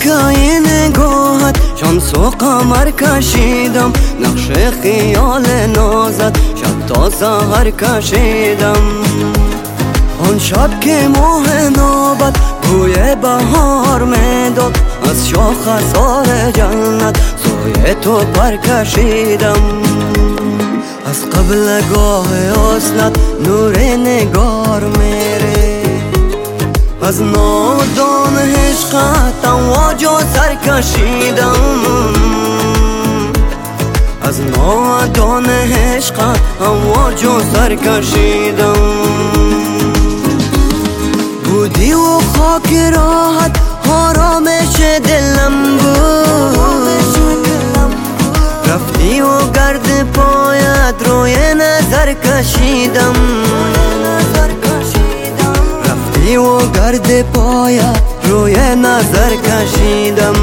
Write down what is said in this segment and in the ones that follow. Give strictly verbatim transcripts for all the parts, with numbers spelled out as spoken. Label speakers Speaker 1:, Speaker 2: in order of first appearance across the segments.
Speaker 1: خاکای نگاهت شمس و قمر کشیدم، نقش خیال نازت شب تا سحر کشیدم. آن شب که ماه نوبت بوی بهار میداد، از شاخسار جنت سوی تو پر کشیدم. از قبل گاه حسنت نور نگار میره، از نادان عشقت امواج و سر کشیدم. از نادان عشقت امواج و سر کشیدم. بودی و خاک راحت آرامش دلم بود، رفتی و گرد پایت روی نظر کشیدم. رفتی و گرد پایت روی نظر کشیدم.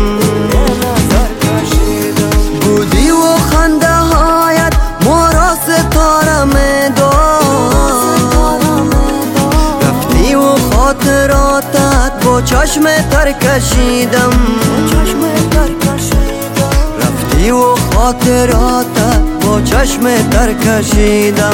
Speaker 1: بودی و خنده هایت ما را ستاره میداد، رفتی و خاطراتت با چشم تر کشیدم. رفتی و خاطراتت با چشم تر کشیدم.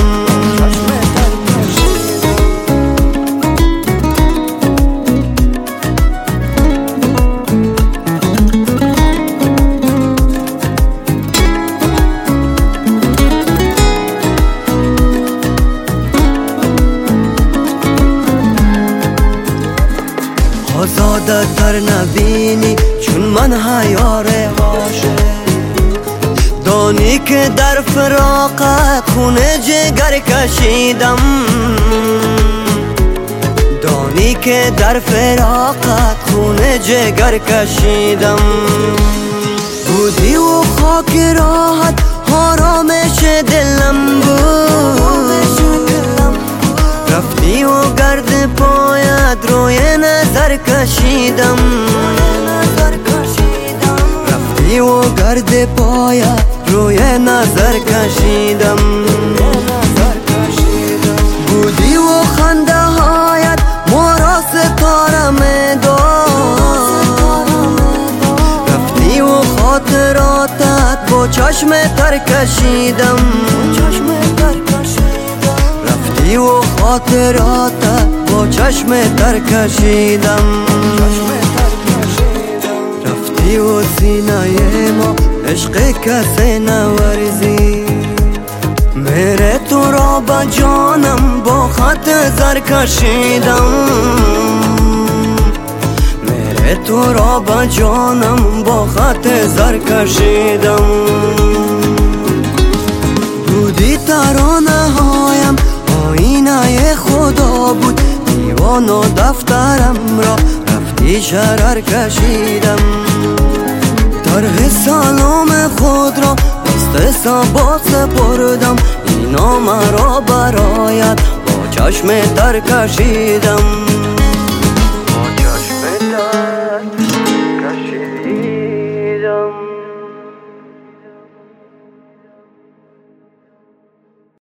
Speaker 1: آزاده تر نبینی چون من حیار عاشق، دانی که در فراقت خونه جگر کشیدم. دانی که در فراقت خونه جگر کشیدم. بودی و خاک راحت آرامش دلم بود، رفتی و گرد پایت روی نظر کشیدم. رفتی و گرد پایت روی نظر کشیدم. بودی و خنده هایت ما را ستاره میداد، رفتی و خاطراتت با چشم تر کشیدم. رفتی و خاطراتت با چشم تر کشیدم. رفتی و سینه ما عشق کسی نورزی، میره تو را با جانم با خط زر کشیدم. میره تو را با جانم با خط زر کشیدم. بودی ترانه هایم آینه خدا بود، دیوان و دفترم را رفتی شرر کشیدم. طرح سلام خود را دست ثبات سپردم، اینا مرا برایت با چشم تر کشیدم.